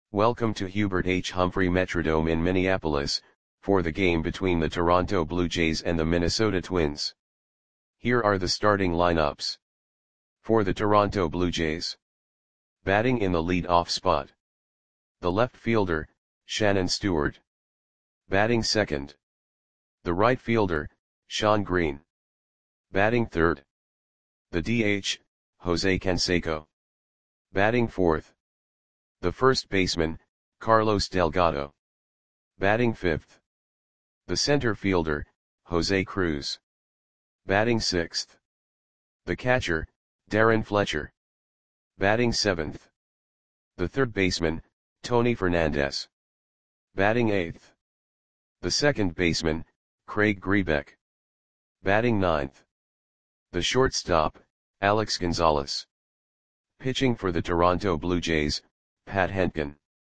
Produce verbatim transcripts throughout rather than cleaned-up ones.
Welcome to Hubert H. Humphrey Metrodome in Minneapolis, for the game between the Toronto Blue Jays and the Minnesota Twins. Here are the starting lineups. For the Toronto Blue Jays. Batting in the lead-off spot. The left fielder, Shannon Stewart. Batting second. The right fielder, Shawn Green. Batting third. The D H, Jose Canseco. Batting fourth. The first baseman, Carlos Delgado. Batting fifth. The center fielder, Jose Cruz. Batting sixth. The catcher, Darren Fletcher. Batting seventh. The third baseman, Tony Fernandez. Batting eighth. The second baseman, Craig Grebeck. Batting ninth. The shortstop, Alex Gonzalez. Pitching for the Toronto Blue Jays, Pat Hentgen.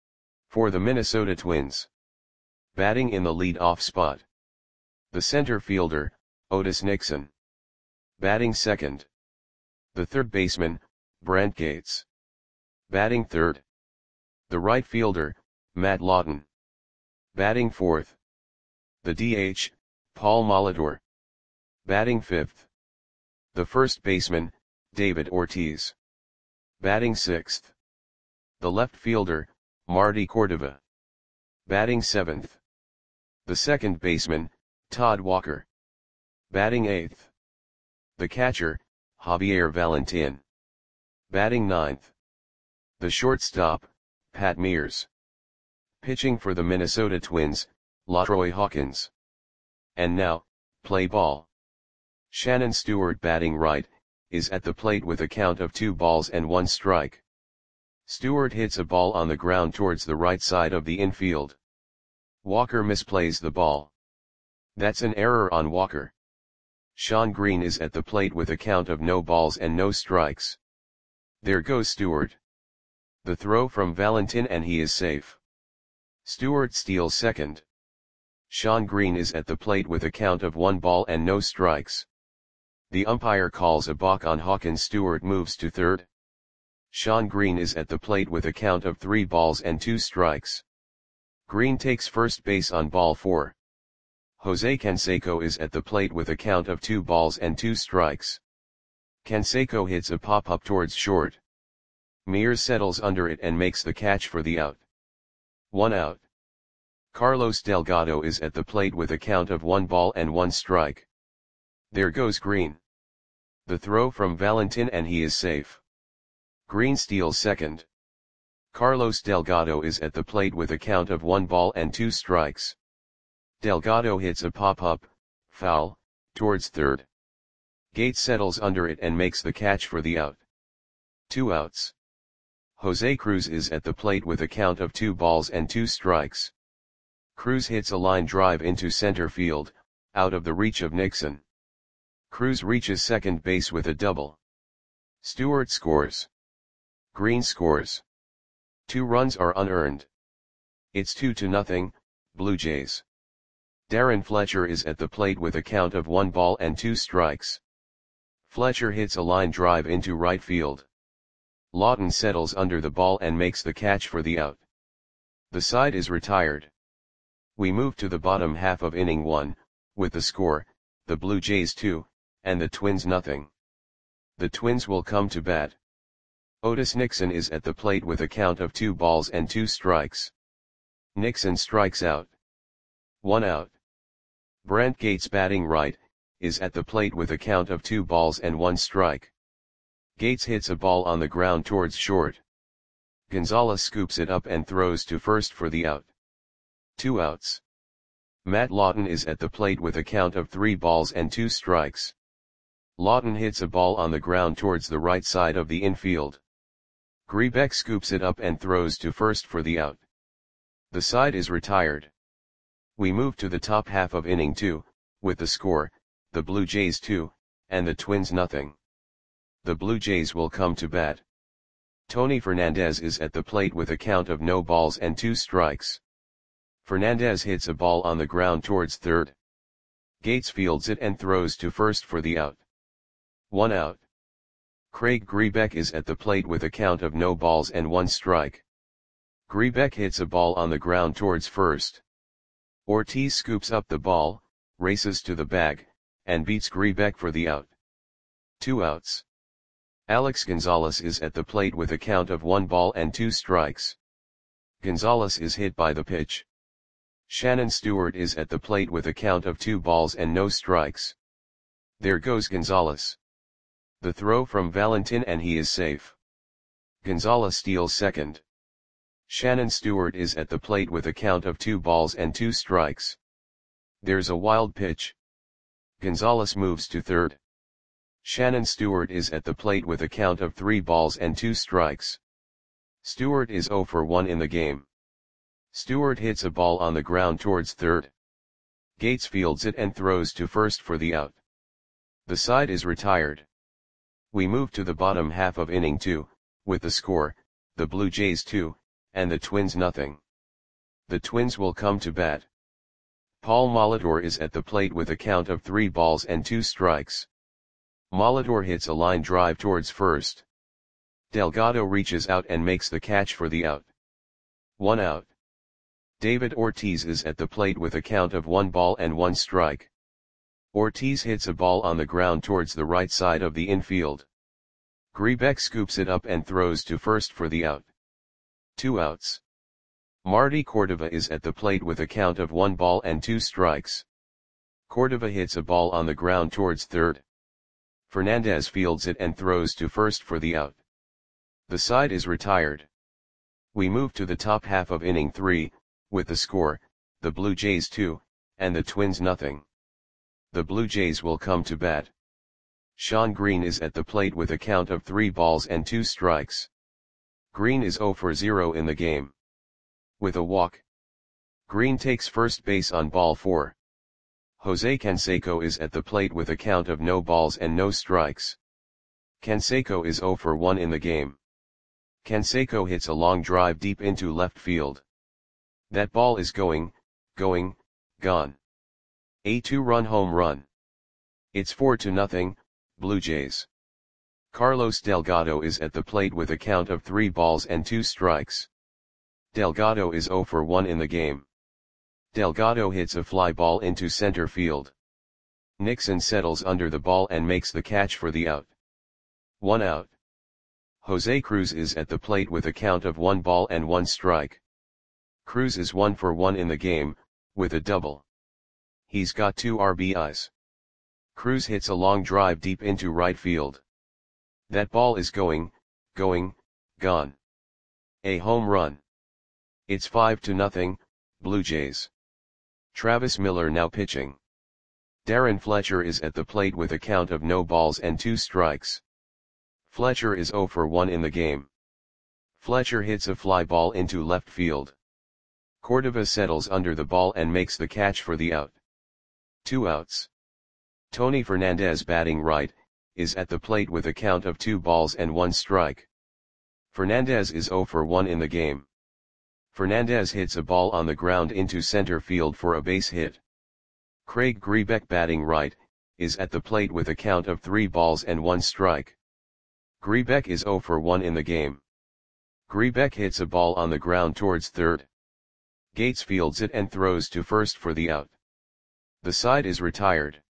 For the Minnesota Twins. Batting in the lead-off spot. The center fielder, Otis Nixon. Batting second. The third baseman, Brent Gates. Batting third. The right fielder, Matt Lawton. Batting fourth. The D H, Paul Molitor. Batting fifth. The first baseman, David Ortiz. Batting sixth. The left fielder, Marty Cordova. Batting seventh. The second baseman, Todd Walker. Batting eighth. The catcher, Javier Valentin. Batting ninth. The shortstop, Pat Mears. Pitching for the Minnesota Twins, LaTroy Hawkins. And now, play ball. Shannon Stewart, batting right, is at the plate with a count of two balls and one strike. Stewart hits a ball on the ground towards the right side of the infield. Walker misplays the ball. That's an error on Walker. Shawn Green is at the plate with a count of no balls and no strikes. There goes Stewart. The throw from Valentin and he is safe. Stewart steals second. Shawn Green is at the plate with a count of one ball and no strikes. The umpire calls a balk on Hawkins. Stewart moves to third. Shawn Green is at the plate with a count of three balls and two strikes. Green takes first base on ball four. Jose Canseco is at the plate with a count of two balls and two strikes. Canseco hits a pop-up towards short. Mears settles under it and makes the catch for the out. One out. Carlos Delgado is at the plate with a count of one ball and one strike. There goes Green. The throw from Valentin and he is safe. Green steals second. Carlos Delgado is at the plate with a count of one ball and two strikes. Delgado hits a pop-up, foul, towards third. Gates settles under it and makes the catch for the out. Two outs. Jose Cruz is at the plate with a count of two balls and two strikes. Cruz hits a line drive into center field, out of the reach of Nixon. Cruz reaches second base with a double. Stewart scores. Green scores. Two runs are unearned. It's two to nothing, Blue Jays. Darren Fletcher is at the plate with a count of one ball and two strikes. Fletcher hits a line drive into right field. Lawton settles under the ball and makes the catch for the out. The side is retired. We move to the bottom half of inning one, with the score, the Blue Jays two, and the Twins nothing. The Twins will come to bat. Otis Nixon is at the plate with a count of two balls and two strikes. Nixon strikes out. One out. Brent Gates, batting right, is at the plate with a count of two balls and one strike. Gates hits a ball on the ground towards short. Gonzalez scoops it up and throws to first for the out. Two outs. Matt Lawton is at the plate with a count of three balls and two strikes. Lawton hits a ball on the ground towards the right side of the infield. Grebeck scoops it up and throws to first for the out. The side is retired. We move to the top half of inning two, with the score, the Blue Jays two, and the Twins nothing. The Blue Jays will come to bat. Tony Fernandez is at the plate with a count of no balls and two strikes. Fernandez hits a ball on the ground towards third. Gates fields it and throws to first for the out. One out. Craig Grebeck is at the plate with a count of no balls and one strike. Grebeck hits a ball on the ground towards first. Ortiz scoops up the ball, races to the bag, and beats Grebeck for the out. Two outs. Alex Gonzalez is at the plate with a count of one ball and two strikes. Gonzalez is hit by the pitch. Shannon Stewart is at the plate with a count of two balls and no strikes. There goes Gonzalez. The throw from Valentin and he is safe. Gonzalez steals second. Shannon Stewart is at the plate with a count of two balls and two strikes. There's a wild pitch. Gonzalez moves to third. Shannon Stewart is at the plate with a count of three balls and two strikes. Stewart is zero for one in the game. Stewart hits a ball on the ground towards third. Gates fields it and throws to first for the out. The side is retired. We move to the bottom half of inning two, with the score, the Blue Jays two, and the Twins nothing. The Twins will come to bat. Paul Molitor is at the plate with a count of three balls and two strikes. Molitor hits a line drive towards first. Delgado reaches out and makes the catch for the out. One out. David Ortiz is at the plate with a count of one ball and one strike. Ortiz hits a ball on the ground towards the right side of the infield. Grebeck scoops it up and throws to first for the out. Two outs. Marty Cordova is at the plate with a count of one ball and two strikes. Cordova hits a ball on the ground towards third. Fernandez fields it and throws to first for the out. The side is retired. We move to the top half of inning three, with the score, the Blue Jays two, and the Twins nothing. The Blue Jays will come to bat. Sean Green is at the plate with a count of three balls and two strikes. Green is zero for zero in the game. With a walk. Green takes first base on ball four. Jose Canseco is at the plate with a count of no balls and no strikes. Canseco is zero for one in the game. Canseco hits a long drive deep into left field. That ball is going, going, gone. A two-run home run. It's four to nothing, Blue Jays. Carlos Delgado is at the plate with a count of three balls and two strikes. Delgado is zero for one in the game. Delgado hits a fly ball into center field. Nixon settles under the ball and makes the catch for the out. One out. Jose Cruz is at the plate with a count of one ball and one strike. Cruz is one for one in the game, with a double. He's got two R B Is. Cruz hits a long drive deep into right field. That ball is going, going, gone. A home run. It's five to nothing, Blue Jays. Travis Miller now pitching. Darren Fletcher is at the plate with a count of no balls and two strikes. Fletcher is zero for one in the game. Fletcher hits a fly ball into left field. Cordova settles under the ball and makes the catch for the out. Two outs. Tony Fernandez batting right, is at the plate with a count of two balls and one strike. Fernandez is zero for one in the game. Fernandez hits a ball on the ground into center field for a base hit. Craig Grebeck batting right, is at the plate with a count of three balls and one strike. Grebeck is zero for one in the game. Grebeck hits a ball on the ground towards third. Gates fields it and throws to first for the out. The side is retired.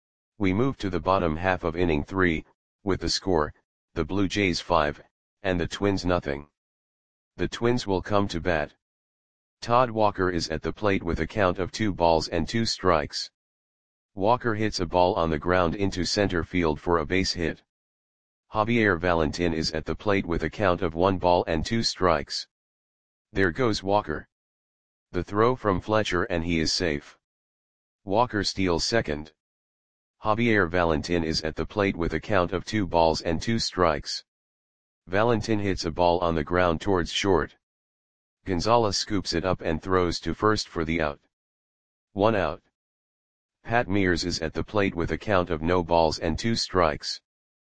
We move to the bottom half of inning three, with the score, the Blue Jays five, and the Twins nothing. The Twins will come to bat. Todd Walker is at the plate with a count of two balls and two strikes. Walker hits a ball on the ground into center field for a base hit. Javier Valentin is at the plate with a count of one ball and two strikes. There goes Walker. The throw from Fletcher and he is safe. Walker steals second. Javier Valentin is at the plate with a count of two balls and two strikes. Valentin hits a ball on the ground towards short. Gonzalez scoops it up and throws to first for the out. One out. Pat Mears is at the plate with a count of no balls and two strikes.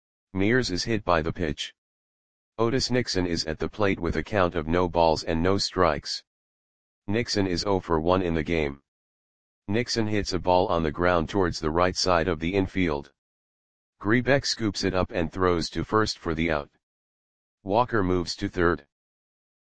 Mears is hit by the pitch. Otis Nixon is at the plate with a count of no balls and no strikes. Nixon is zero for one in the game. Nixon hits a ball on the ground towards the right side of the infield. Grebeck scoops it up and throws to first for the out. Walker moves to third.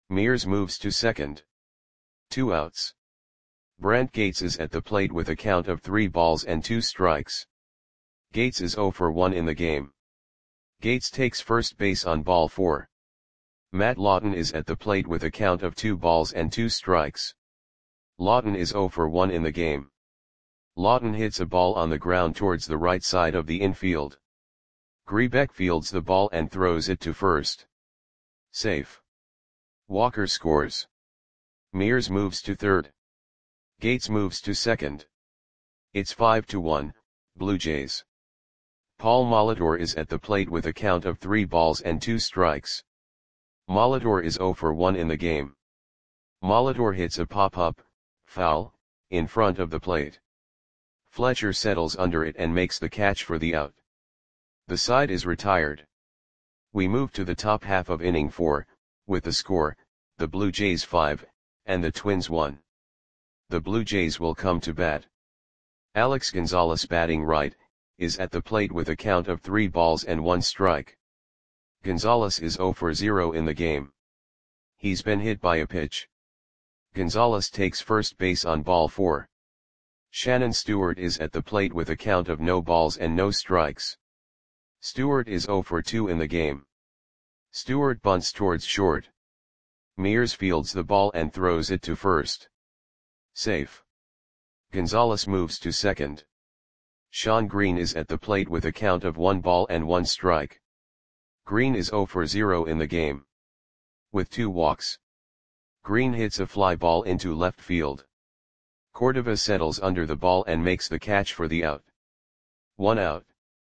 Mears moves to second. Two outs. Brent Gates is at the plate with a count of three balls and two strikes. Gates is oh for one in the game. Gates takes first base on ball four. Matt Lawton is at the plate with a count of two balls and two strikes. Lawton is oh for one in the game. Lawton hits a ball on the ground towards the right side of the infield. Grebeck fields the ball and throws it to first. Safe. Walker scores. Mears moves to third. Gates moves to second. It's five to one, Blue Jays. Paul Molitor is at the plate with a count of three balls and two strikes. Molitor is oh for one in the game. Molitor hits a pop-up, foul, in front of the plate. Fletcher settles under it and makes the catch for the out. The side is retired. We move to the top half of inning four, with the score, the Blue Jays five, and the Twins one. The Blue Jays will come to bat. Alex Gonzalez, batting right, is at the plate with a count of three balls and one strike. Gonzalez is oh for zero in the game. He's been hit by a pitch. Gonzalez takes first base on ball four. Shannon Stewart is at the plate with a count of no balls and no strikes. Stewart is oh for two in the game. Stewart bunts towards short. Mears fields the ball and throws it to first. Safe. Gonzalez moves to second. Sean Green is at the plate with a count of one ball and one strike. Green is oh for zero in the game. With two walks. Green hits a fly ball into left field. Cordova settles under the ball and makes the catch for the out. One out.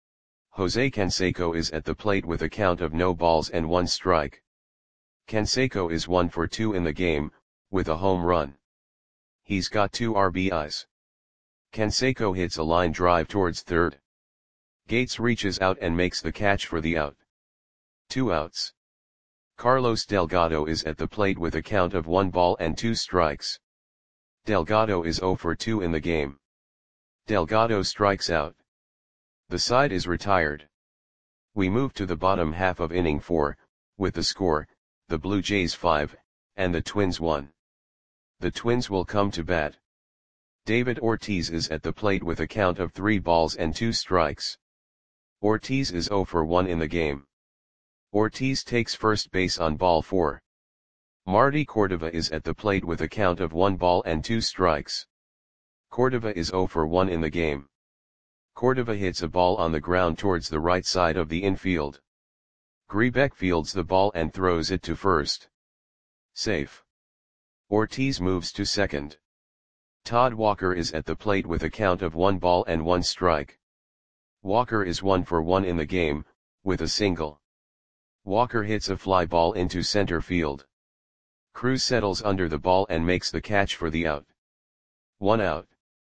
Jose Canseco is at the plate with a count of no balls and one strike. Canseco is one for two in the game, with a home run. He's got two R B Is. Canseco hits a line drive towards third. Gates reaches out and makes the catch for the out. Two outs. Carlos Delgado is at the plate with a count of one ball and two strikes. Delgado is oh for two in the game. Delgado strikes out. The side is retired. We move to the bottom half of inning four, with the score, the Blue Jays five, and the Twins one. The Twins will come to bat. David Ortiz is at the plate with a count of three balls and two strikes. Ortiz is oh for one in the game. Ortiz takes first base on ball four. Marty Cordova is at the plate with a count of one ball and two strikes. Cordova is oh for one in the game. Cordova hits a ball on the ground towards the right side of the infield. Grebeck fields the ball and throws it to first. Safe. Ortiz moves to second. Todd Walker is at the plate with a count of one ball and one strike. Walker is one for one in the game, with a single. Walker hits a fly ball into center field. Cruz settles under the ball and makes the catch for the out. One out.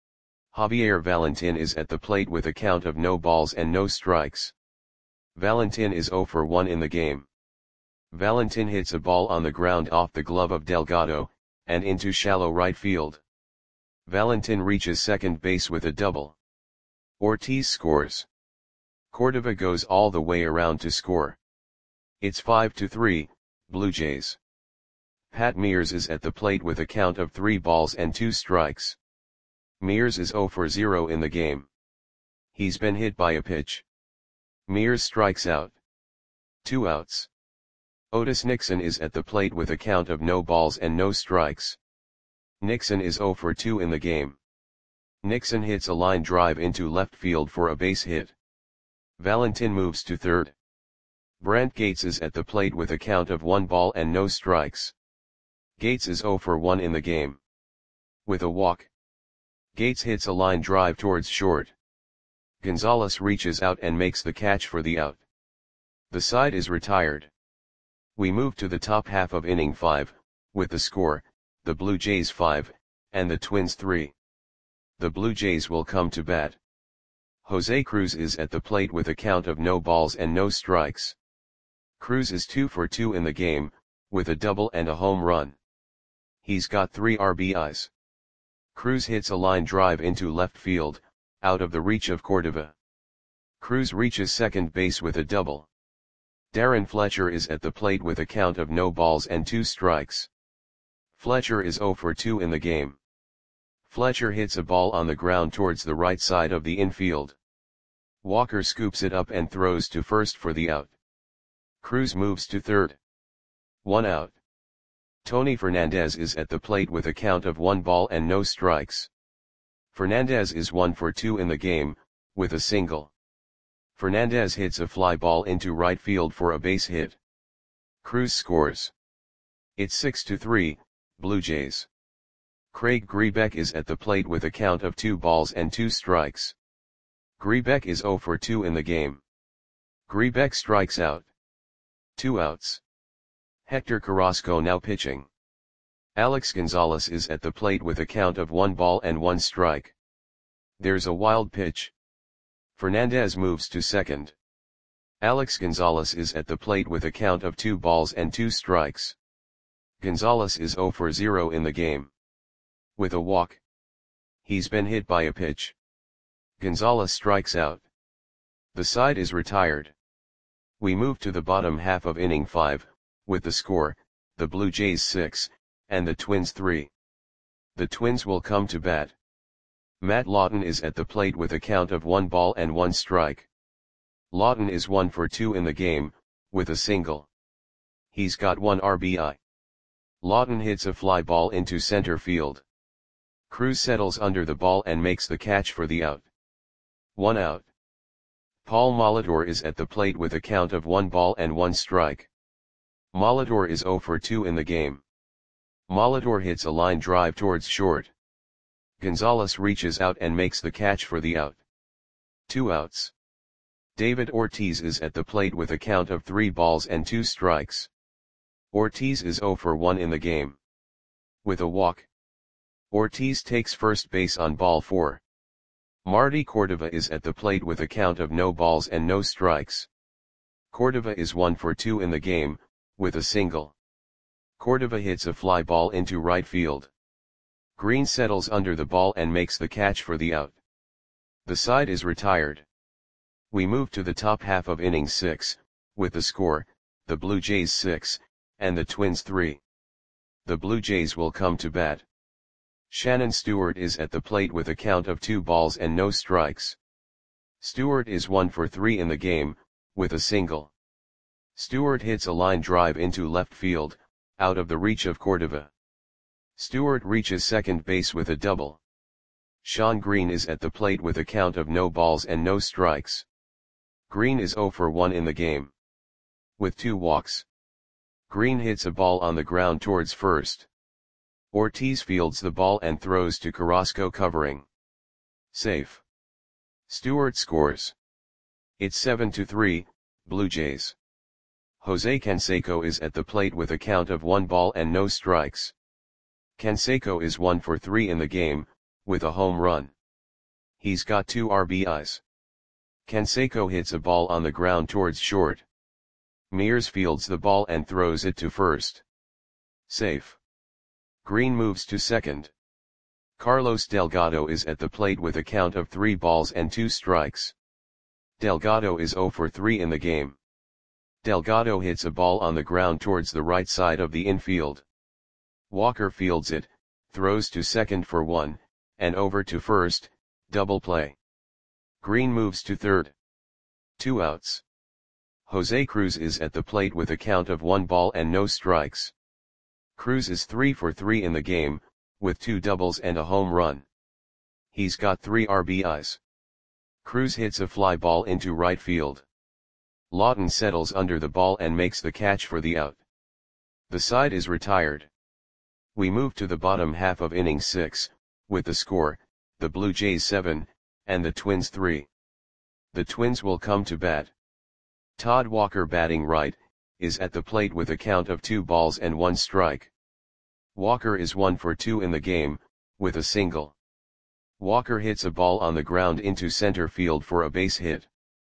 Javier Valentin is at the plate with a count of no balls and no strikes. Valentin is oh for one in the game. Valentin hits a ball on the ground off the glove of Delgado, and into shallow right field. Valentin reaches second base with a double. Ortiz scores. Cordova goes all the way around to score. It's five to three, Blue Jays. Pat Mears is at the plate with a count of three balls and two strikes. Mears is oh for zero in the game. He's been hit by a pitch. Mears strikes out. Two outs. Otis Nixon is at the plate with a count of no balls and no strikes. Nixon is oh for two in the game. Nixon hits a line drive into left field for a base hit. Valentin moves to third. Brent Gates is at the plate with a count of one ball and no strikes. Gates is oh for one in the game. With a walk. Gates hits a line drive towards short. Gonzalez reaches out and makes the catch for the out. The side is retired. We move to the top half of inning five, with the score, the Blue Jays five, and the Twins three. The Blue Jays will come to bat. Jose Cruz is at the plate with a count of no balls and no strikes. Cruz is two for two in the game, with a double and a home run. He's got three R B Is. Cruz hits a line drive into left field, out of the reach of Cordova. Cruz reaches second base with a double. Darren Fletcher is at the plate with a count of no balls and two strikes. Fletcher is zero for two in the game. Fletcher hits a ball on the ground towards the right side of the infield. Walker scoops it up and throws to first for the out. Cruz moves to third. One out. Tony Fernandez is at the plate with a count of one ball and no strikes. Fernandez is one for two in the game, with a single. Fernandez hits a fly ball into right field for a base hit. Cruz scores. It's six to three, Blue Jays. Craig Grebeck is at the plate with a count of two balls and two strikes. Grebeck is zero for two in the game. Grebeck strikes out. Two outs. Hector Carrasco now pitching. Alex Gonzalez is at the plate with a count of one ball and one strike. There's a wild pitch. Fernandez moves to second. Alex Gonzalez is at the plate with a count of two balls and two strikes. Gonzalez is zero for zero in the game. With a walk. He's been hit by a pitch. Gonzalez strikes out. The side is retired. We move to the bottom half of inning five, with the score, the Blue Jays six, and the Twins three. The Twins will come to bat. Matt Lawton is at the plate with a count of one ball and one strike. Lawton is one for two in the game, with a single. He's got one R B I. Lawton hits a fly ball into center field. Cruz settles under the ball and makes the catch for the out. One out. Paul Molitor is at the plate with a count of one ball and one strike. Molitor is zero for two in the game. Molitor hits a line drive towards short. Gonzalez reaches out and makes the catch for the out. Two outs. David Ortiz is at the plate with a count of three balls and two strikes. Ortiz is zero for one in the game. With a walk. Ortiz takes first base on ball four. Marty Cordova is at the plate with a count of no balls and no strikes. Cordova is one for two in the game, with a single. Cordova hits a fly ball into right field. Green settles under the ball and makes the catch for the out. The side is retired. We move to the top half of inning six, with the score, the Blue Jays six, and the Twins three. The Blue Jays will come to bat. Shannon Stewart is at the plate with a count of two balls and no strikes. Stewart is one for three in the game, with a single. Stewart hits a line drive into left field, out of the reach of Cordova. Stewart reaches second base with a double. Sean Green is at the plate with a count of no balls and no strikes. Green is zero for one in the game. With two walks. Green hits a ball on the ground towards first. Ortiz fields the ball and throws to Carrasco covering. Safe. Stewart scores. It's seven to three, Blue Jays. Jose Canseco is at the plate with a count of one ball and no strikes. Canseco is one for three in the game, with a home run. He's got two R B Is. Canseco hits a ball on the ground towards short. Mears fields the ball and throws it to first. Safe. Green moves to second. Carlos Delgado is at the plate with a count of three balls and two strikes. Delgado is zero for three in the game. Delgado hits a ball on the ground towards the right side of the infield. Walker fields it, throws to second for one, and over to first, double play. Green moves to third. Two outs. Jose Cruz is at the plate with a count of one ball and no strikes. Cruz is three for three in the game, with two doubles and a home run. He's got three R B Is. Cruz hits a fly ball into right field. Lawton settles under the ball and makes the catch for the out. The side is retired. We move to the bottom half of inning six, with the score, the Blue Jays seven, and the Twins three. The Twins will come to bat. Todd Walker batting right, is at the plate with a count of two balls and one strike. Walker is one for two in the game, with a single. Walker hits a ball on the ground into center field for a base hit.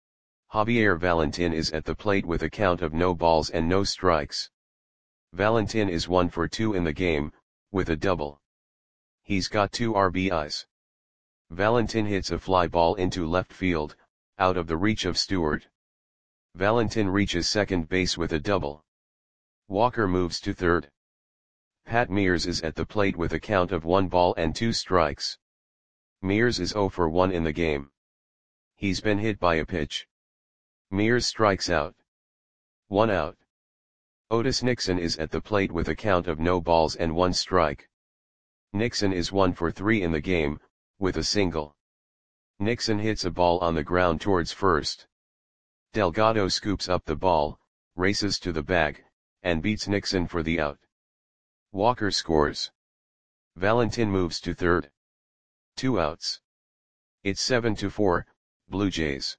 Javier Valentin is at the plate with a count of no balls and no strikes. Valentin is one for two in the game, with a double. He's got two R B Is. Valentin hits a fly ball into left field, out of the reach of Stewart. Valentin reaches second base with a double. Walker moves to third. Pat Mears is at the plate with a count of one ball and two strikes. Mears is zero for one in the game. He's been hit by a pitch. Mears strikes out. One out. Otis Nixon is at the plate with a count of no balls and one strike. Nixon is one for three in the game, with a single. Nixon hits a ball on the ground towards first. Delgado scoops up the ball, races to the bag, and beats Nixon for the out. Walker scores. Valentin moves to third. Two outs. It's seven to four, Blue Jays.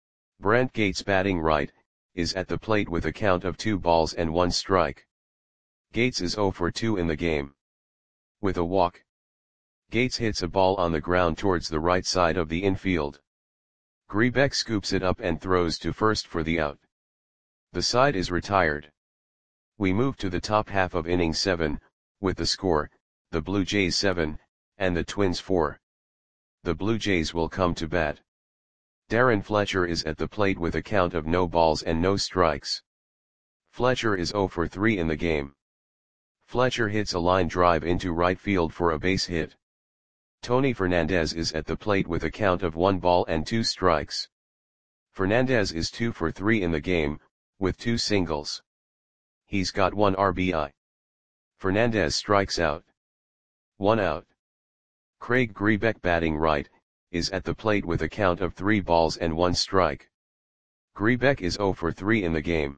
Brent Gates, batting right, is at the plate with a count of two balls and one strike. Gates is zero for two in the game. With a walk. Gates hits a ball on the ground towards the right side of the infield. Grebeck scoops it up and throws to first for the out. The side is retired. We move to the top half of inning seven, with the score, the Blue Jays seven, and the Twins four. The Blue Jays will come to bat. Darren Fletcher is at the plate with a count of no balls and no strikes. Fletcher is zero for three in the game. Fletcher hits a line drive into right field for a base hit. Tony Fernandez is at the plate with a count of one ball and two strikes. Fernandez is two for three in the game, with two singles. He's got one R B I. Fernandez strikes out. One out. Craig Grebeck, batting right, is at the plate with a count of three balls and one strike. Grebeck is zero for three in the game.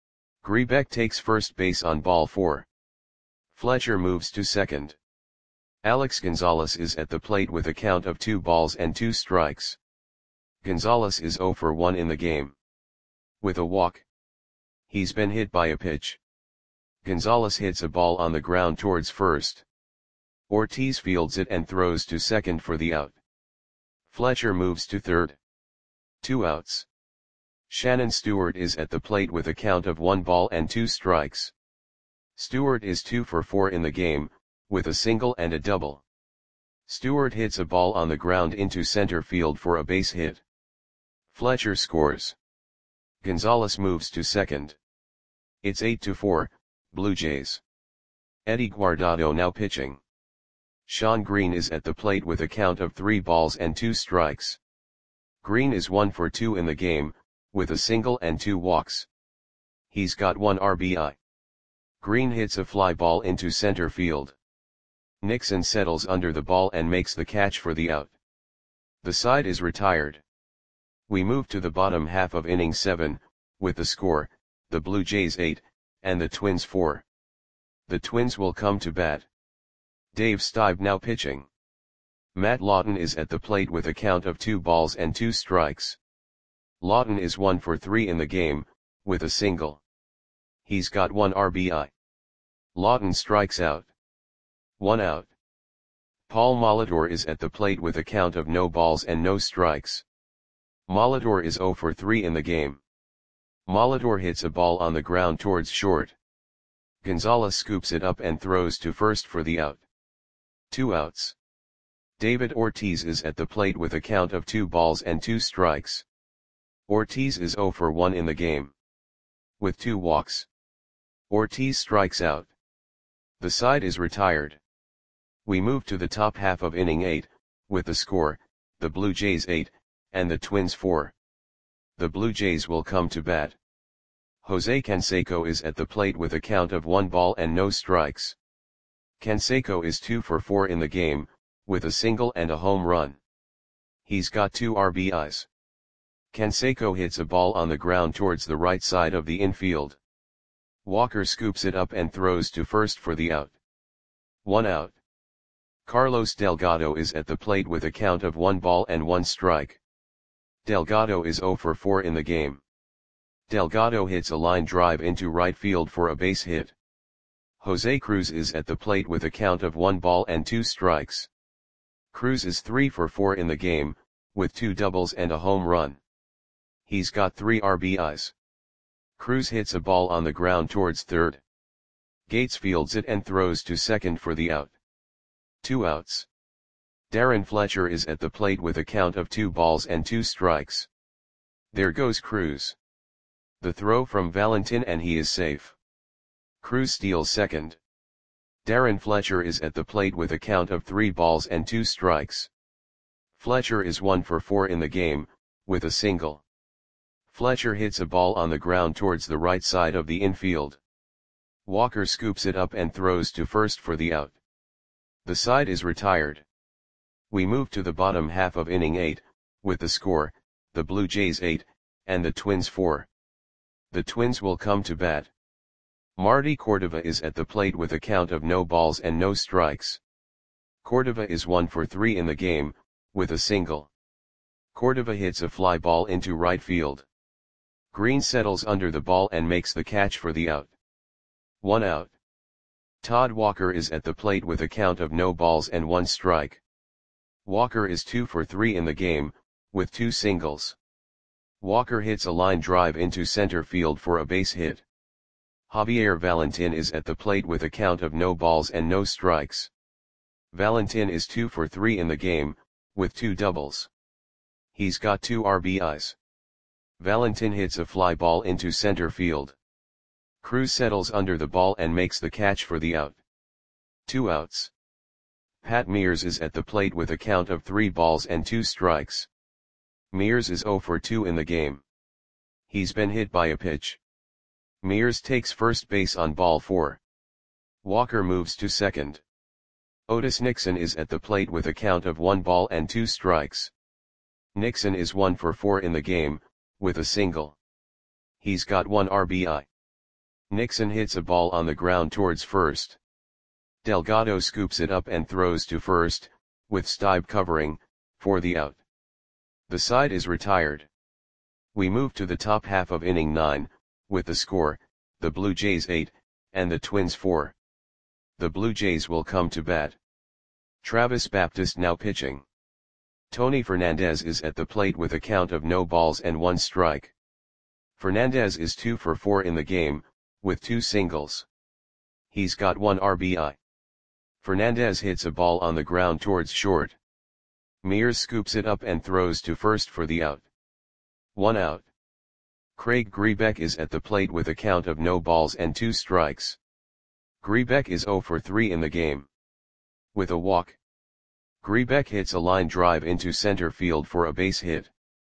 Grebeck takes first base on ball four. Fletcher moves to second. Alex Gonzalez is at the plate with a count of two balls and two strikes. Gonzalez is zero for one in the game. With a walk. He's been hit by a pitch. Gonzalez hits a ball on the ground towards first. Ortiz fields it and throws to second for the out. Fletcher moves to third. Two outs. Shannon Stewart is at the plate with a count of one ball and two strikes. Stewart is two for four in the game, with a single and a double. Stewart hits a ball on the ground into center field for a base hit. Fletcher scores. Gonzalez moves to second. It's eight to four, Blue Jays. Eddie Guardado now pitching. Sean Green is at the plate with a count of three balls and two strikes. Green is one for two in the game, with a single and two walks. He's got one R B I. Green hits a fly ball into center field. Nixon settles under the ball and makes the catch for the out. The side is retired. We move to the bottom half of inning seven, with the score, the Blue Jays eight, and the Twins four. The Twins will come to bat. Dave Stieb now pitching. Matt Lawton is at the plate with a count of two balls and two strikes. Lawton is one for three in the game, with a single. He's got one R B I. Lawton strikes out. One out. Paul Molitor is at the plate with a count of no balls and no strikes. Molitor is zero for three in the game. Molitor hits a ball on the ground towards short. Gonzalez scoops it up and throws to first for the out. Two outs. David Ortiz is at the plate with a count of two balls and two strikes. Ortiz is zero for one in the game. With two walks. Ortiz strikes out. The side is retired. We move to the top half of inning eight, with the score, the Blue Jays eight, and the Twins four. The Blue Jays will come to bat. Jose Canseco is at the plate with a count of one ball and no strikes. Canseco is two for four in the game, with a single and a home run. He's got two R B Is. Canseco hits a ball on the ground towards the right side of the infield. Walker scoops it up and throws to first for the out. One out. Carlos Delgado is at the plate with a count of one ball and one strike. Delgado is zero for four in the game. Delgado hits a line drive into right field for a base hit. Jose Cruz is at the plate with a count of one ball and two strikes. Cruz is three for four in the game, with two doubles and a home run. He's got three R B Is. Cruz hits a ball on the ground towards third. Gates fields it and throws to second for the out. Two outs. Darren Fletcher is at the plate with a count of two balls and two strikes. There goes Cruz. The throw from Valentin and he is safe. Cruz steals second. Darren Fletcher is at the plate with a count of three balls and two strikes. Fletcher is one for four in the game, with a single. Fletcher hits a ball on the ground towards the right side of the infield. Walker scoops it up and throws to first for the out. The side is retired. We move to the bottom half of inning eight, with the score, the Blue Jays eight, and the Twins four. The Twins will come to bat. Marty Cordova is at the plate with a count of no balls and no strikes. Cordova is one for three in the game, with a single. Cordova hits a fly ball into right field. Green settles under the ball and makes the catch for the out. One out. Todd Walker is at the plate with a count of no balls and one strike. Walker is two for three in the game, with two singles. Walker hits a line drive into center field for a base hit. Javier Valentin is at the plate with a count of no balls and no strikes. Valentin is two for three in the game, with two doubles. He's got two R B Is. Valentin hits a fly ball into center field. Cruz settles under the ball and makes the catch for the out. Two outs. Pat Mears is at the plate with a count of three balls and two strikes. Mears is zero for two in the game. He's been hit by a pitch. Mears takes first base on ball four. Walker moves to second. Otis Nixon is at the plate with a count of one ball and two strikes. Nixon is one for four in the game, with a single. He's got one R B I. Nixon hits a ball on the ground towards first. Delgado scoops it up and throws to first, with Stibe covering, for the out. The side is retired. We move to the top half of inning nine, with the score, the Blue Jays eight, and the Twins four. The Blue Jays will come to bat. Travis Baptist now pitching. Tony Fernandez is at the plate with a count of no balls and one strike. Fernandez is two for four in the game, with two singles. He's got one R B I. Fernandez hits a ball on the ground towards short. Mears scoops it up and throws to first for the out. One out. Craig Grebeck is at the plate with a count of no balls and two strikes. Grebeck is zero for three in the game. With a walk. Grebeck hits a line drive into center field for a base hit.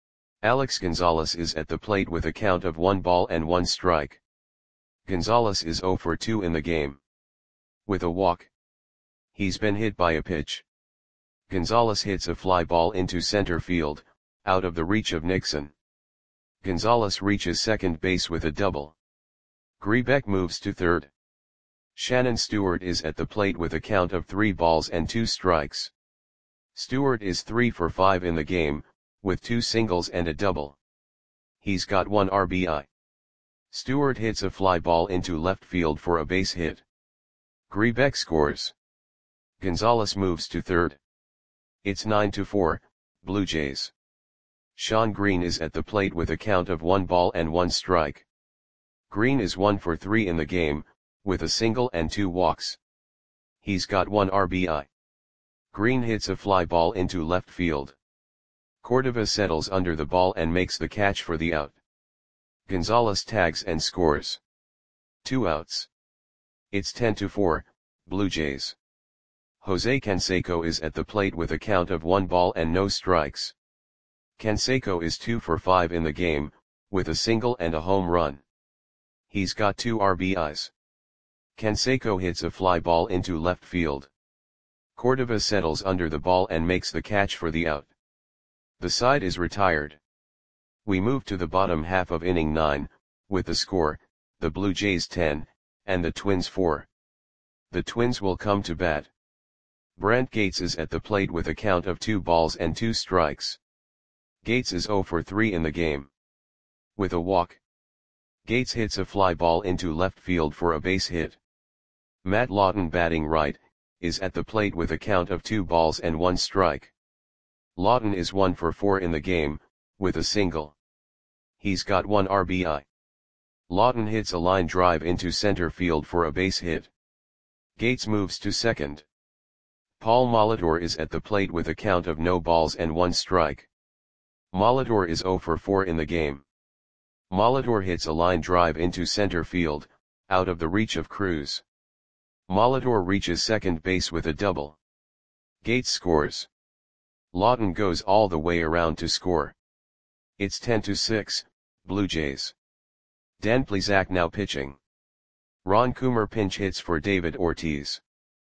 Alex Gonzalez is at the plate with a count of one ball and one strike. Gonzalez is zero for two in the game. With a walk. He's been hit by a pitch. Gonzalez hits a fly ball into center field, out of the reach of Nixon. Gonzalez reaches second base with a double. Grebeck moves to third. Shannon Stewart is at the plate with a count of three balls and two strikes. Stewart is three for five in the game, with two singles and a double. He's got one R B I. Stewart hits a fly ball into left field for a base hit. Grebeck scores. Gonzalez moves to third. It's nine to four, Blue Jays. Sean Green is at the plate with a count of one ball and one strike. Green is one for three in the game, with a single and two walks. He's got one R B I. Green hits a fly ball into left field. Cordova settles under the ball and makes the catch for the out. Gonzalez tags and scores. Two outs. It's ten to four, Blue Jays. Jose Canseco is at the plate with a count of one ball and no strikes. Canseco is two for five in the game, with a single and a home run. He's got two R B Is. Canseco hits a fly ball into left field. Cordova settles under the ball and makes the catch for the out. The side is retired. We move to the bottom half of inning nine, with the score, the Blue Jays ten, and the Twins four. The Twins will come to bat. Brent Gates is at the plate with a count of two balls and two strikes. Gates is zero for three in the game. With a walk. Gates hits a fly ball into left field for a base hit. Matt Lawton batting right, is at the plate with a count of two balls and one strike. Lawton is one for four in the game, with a single. He's got one R B I. Lawton hits a line drive into center field for a base hit. Gates moves to second. Paul Molitor is at the plate with a count of no balls and one strike. Molitor is zero for four in the game. Molitor hits a line drive into center field, out of the reach of Cruz. Molitor reaches second base with a double. Gates scores. Lawton goes all the way around to score. It's ten to six, Blue Jays. Dan Plesac now pitching. Ron Coomer pinch hits for David Ortiz.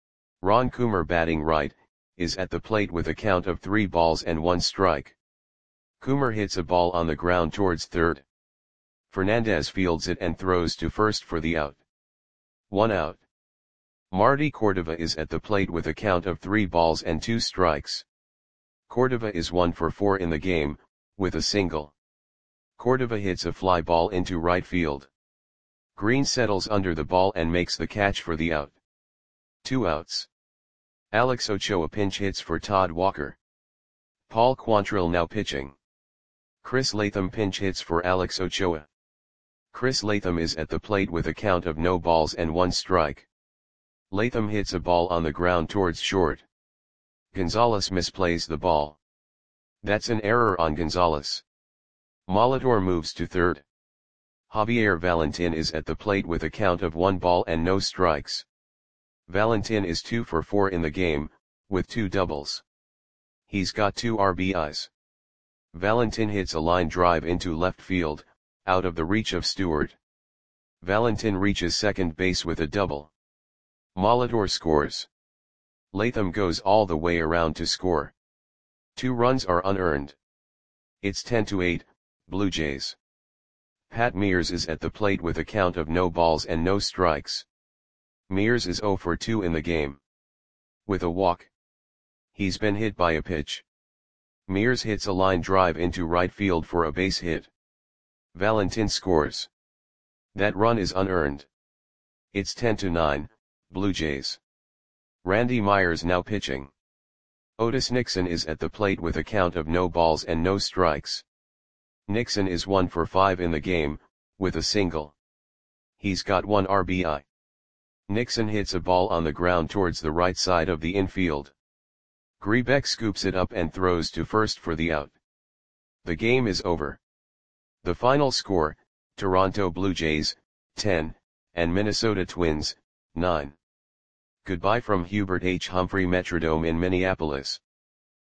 Ron Coomer batting right, is at the plate with a count of three balls and one strike. Coomer hits a ball on the ground towards third. Fernandez fields it and throws to first for the out. One out. Marty Cordova is at the plate with a count of three balls and two strikes. Cordova is one for four in the game, with a single. Cordova hits a fly ball into right field. Green settles under the ball and makes the catch for the out. Two outs. Alex Ochoa pinch hits for Todd Walker. Paul Quantrill now pitching. Chris Latham pinch hits for Alex Ochoa. Chris Latham is at the plate with a count of no balls and one strike. Latham hits a ball on the ground towards short. Gonzalez misplays the ball. That's an error on Gonzalez. Molitor moves to third. Javier Valentin is at the plate with a count of one ball and no strikes. Valentin is two for four in the game, with two doubles. He's got two R B Is. Valentin hits a line drive into left field, out of the reach of Stewart. Valentin reaches second base with a double. Molitor scores. Latham goes all the way around to score. Two runs are unearned. It's ten to eight, Blue Jays. Pat Mears is at the plate with a count of no balls and no strikes. Mears is zero for two in the game. With a walk. He's been hit by a pitch. Mears hits a line drive into right field for a base hit. Valentin scores. That run is unearned. It's ten to nine, Blue Jays. Randy Myers now pitching. Otis Nixon is at the plate with a count of no balls and no strikes. Nixon is one for five in the game, with a single. He's got one R B I. Nixon hits a ball on the ground towards the right side of the infield. Grebeck scoops it up and throws to first for the out. The game is over. The final score, Toronto Blue Jays, ten, and Minnesota Twins, nine. Goodbye from Hubert H. Humphrey Metrodome in Minneapolis.